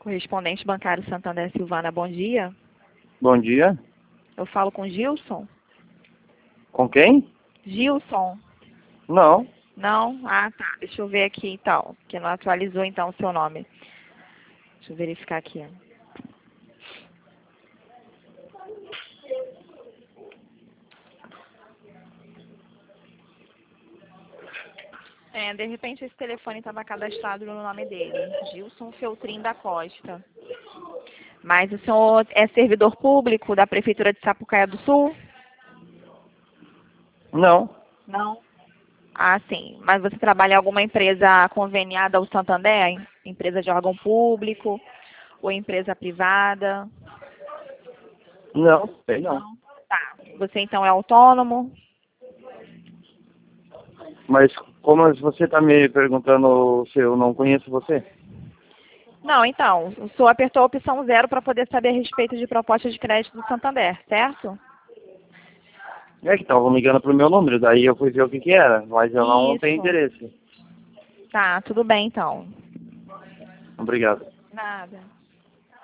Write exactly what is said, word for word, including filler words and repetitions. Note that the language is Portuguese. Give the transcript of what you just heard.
Correspondente bancário Santander Silvana, bom dia. Bom dia. Eu falo com Gilson? Com quem? Gilson? Não. Não? Ah, tá. Deixa eu ver aqui então, que não atualizou então o seu nome. Deixa eu verificar aqui. É, de repente esse telefone estava cadastrado no nome dele, Gilson Feltrin da Costa. Mas o senhor é servidor público da Prefeitura de Sapucaia do Sul? Não. Não. Ah, sim. Mas você trabalha em alguma empresa conveniada ao Santander? Empresa de órgão público ou empresa privada? Não, sei não. Não. Tá. Você então é autônomo? Mas como você está me perguntando se eu não conheço você? Não, então, o senhor apertou a opção zero para poder saber a respeito de proposta de crédito do Santander, certo? É que estavam ligando pro meu número, daí eu fui ver o que que era, mas eu não tenho Isso. interesse. Tá, tudo bem então. Obrigado. Nada.